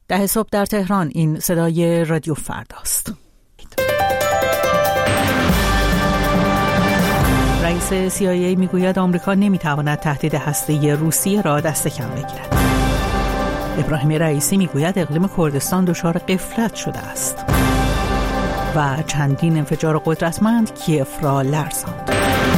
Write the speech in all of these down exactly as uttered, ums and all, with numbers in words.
ده صبح در تهران. این صدای رادیو فرداست. رئیس سی آی ای میگوید آمریکا نمیتواند تهدید هسته‌ای روسیه را دست کم بگیرد. ابراهیم رئیسی میگوید اقلیم کردستان دچار غفلت شده است. و چندین انفجار قدرتمند کیف را لرزاند.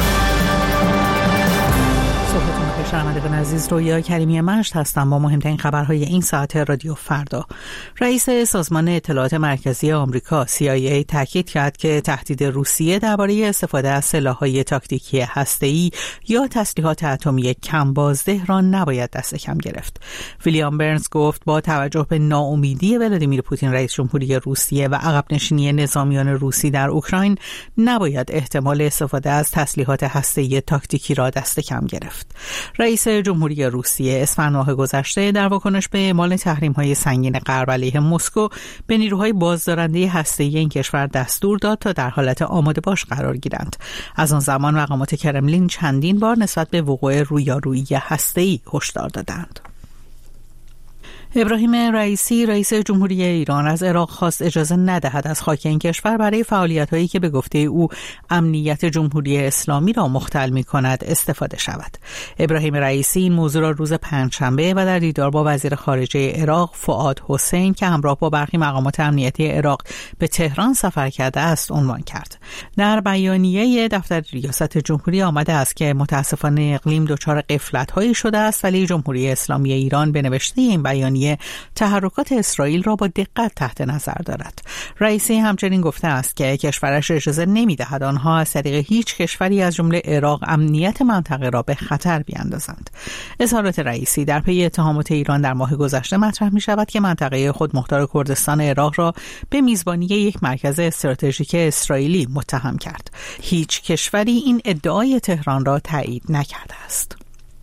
شنوندگان عزیز، رویا کریمی مشت هستم با مهمترین خبرهای این ساعت رادیو فردا. رئیس سازمان اطلاعات مرکزی آمریکا سی آی ای تاکید کرد که تهدید روسیه درباره استفاده از سلاح‌های تاکتیکی هسته‌ای یا تسلیحات اتمی کم بازده را نباید دست کم گرفت. ویلیام برنز گفت با توجه به ناامیدی ولادیمیر پوتین رئیس جمهوری روسیه و عقب نشینی نظامیان روسی در اوکراین نباید احتمال استفاده از تسلیحات هسته‌ای تاکتیکی را دست کم گرفت. رئیس جمهوری روسیه اسفند ماه گذشته در واکنش به اعمال تحریم‌های سنگین غرب علیه مسکو به نیروهای بازدارنده هسته‌ای این کشور دستور داد تا در حالت آماده باش قرار گیرند. از آن زمان مقامات کرملین چندین بار نسبت به وقوع رویارویی هسته‌ای هشدار دادند. ابراهیم رئیسی رئیس جمهوری ایران از عراق خواست اجازه ندهد از خاک این کشور برای فعالیت‌هایی که به گفته او امنیت جمهوری اسلامی را مختل می‌کند استفاده شود. ابراهیم رئیسی این موضوع را روز پنجشنبه و در دیدار با وزیر خارجه عراق فؤاد حسین که همراه با برخی مقامات امنیتی عراق به تهران سفر کرده است عنوان کرد. در بیانیه دفتر ریاست جمهوری آمده است که متاسفانه اقلیم دچار غفلت‌هایی شده است، ولی جمهوری اسلامی ایران به نوشته این بیانیه تحرکات اسرائیل را با دقت تحت نظر دارد. رئیسی همچنین گفته است که کشورش اجازه نمی‌دهد آنها از طریق هیچ کشوری از جمله عراق امنیت منطقه را به خطر بیاندازند. اظهارات رئیسی در پی اتهامات ایران در ماه گذشته مطرح می‌شود که منطقه خودمختار کردستان عراق را به میزبانی یک مرکز استراتژیک اسرائیلی متهم کرد. هیچ کشوری این ادعای تهران را تایید نکرده است.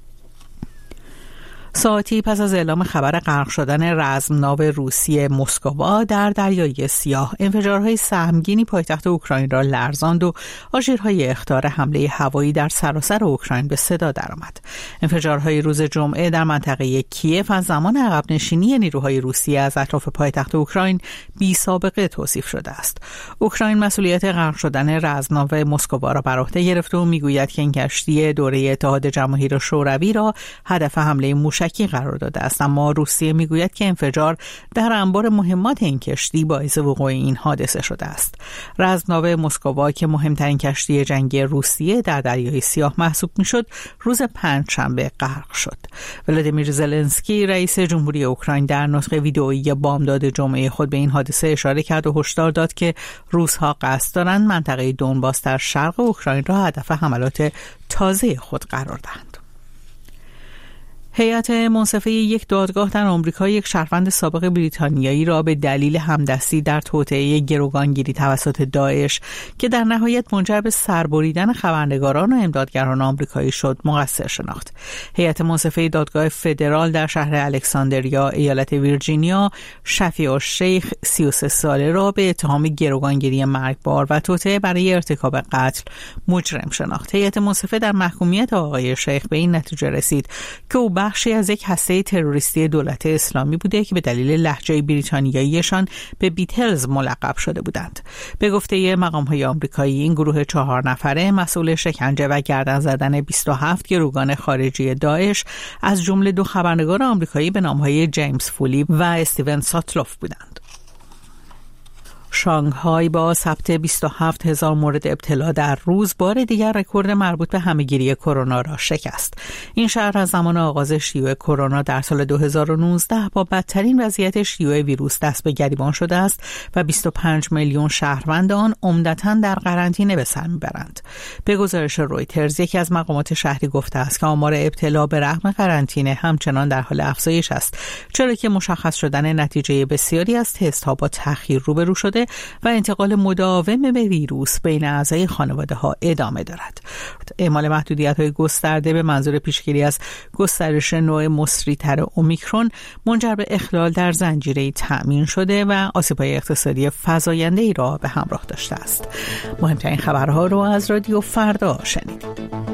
ساعتی پس از اعلام خبر غرق شدن رزمناو روسی مسکوا در دریای سیاه، انفجارهای سهمگینی پایتخت اوکراین را لرزاند و آژیرهای اخطار حمله هوایی در سراسر اوکراین به صدا درآمد. انفجارهای روز جمعه در منطقه کیف از زمان عقب نشینی نیروهای روسیه از اطراف پایتخت اوکراین بی سابقه توصیف شده است. اوکراین مسئولیت غرق شدن رزمناو مسکوا را بر عهده گرفته و میگوید که این کشتی دوره اتحاد جماهیر شوروی را هدف حمله موشکی قرار داده است، اما روسیه میگوید که انفجار در انبار مهمات این کشتی باعث وقوع این حادثه شده است. رزمناو مسکوا که مهمترین کشتی جنگی روسیه در دریای سیاه محسوب میشد، روز پنجشنبه غرق شد. ولادیمیر زلنسکی رئیس جمهوری اوکراین در نطق ویدئویی بامداد جمعه خود به این حادثه اشاره کرد و هشدار داد که روس‌ها قصد دارند منطقه دونباس در شرق اوکراین را هدف حملات تازه خود قرار دهند. هیئت منصفه یک دادگاه در آمریکا یک شهروند سابق بریتانیایی را به دلیل همدستی در توطئه گروگانگیری توسط داعش که در نهایت منجر به سربریدن خبرنگاران و امدادگران آمریکایی شد مقصر شناخت. هیئت منصفه دادگاه فدرال در شهر الکساندریا ایالت ویرجینیا شفیع الشیخ سی و سه ساله را به اتهام گروگانگیری مرگبار و توطئه برای ارتکاب قتل مجرم شناخت. هیئت منصفه در محکومیت آقای شیخ به این نتیجه رسید که او بخشی از یک هسته تروریستی دولت اسلامی بوده که به دلیل لهجه بریتانیاییشان به بیتلز ملقب شده بودند. به گفته مقام‌های آمریکایی این گروه چهار نفره مسئول شکنجه و گردن زدن بیست و هفت گروگان خارجی داعش از جمله دو خبرنگار آمریکایی به نام‌های جیمز فولی و استیون ساتلوف بودند. شانگهای با ثبت بیست و هفت هزار مورد ابتلا در روز بار دیگر رکورد مربوط به همهگیری کرونا را شکست. این شهر از زمان آغاز شیوع کرونا در سال دو هزار و نوزده با بدترین وضعیت شیوع ویروس دست به گریبان شده است و بیست و پنج میلیون شهروند آن عمدتاً در قرنطینه به سر میبرند. به گزارش رویترز یکی از مقامات شهری گفته است که آمار ابتلا به رغم قرنطینه همچنان در حال افزایش است، چرا که مشخص شدن نتیجه بسیاری از تست‌ها با تأخیر روبرو شده و انتقال مداوم به ویروس بین اعضای خانواده ها ادامه دارد. اعمال محدودیت‌های گسترده به منظور پیشگیری از گسترش نوع مصری‌تر اومیکرون منجر به اخلال در زنجیره تأمین شده و آسیب‌های اقتصادی فزاینده‌ای را به همراه داشته است. مهمترین خبرها رو از رادیو فردا شنیدید.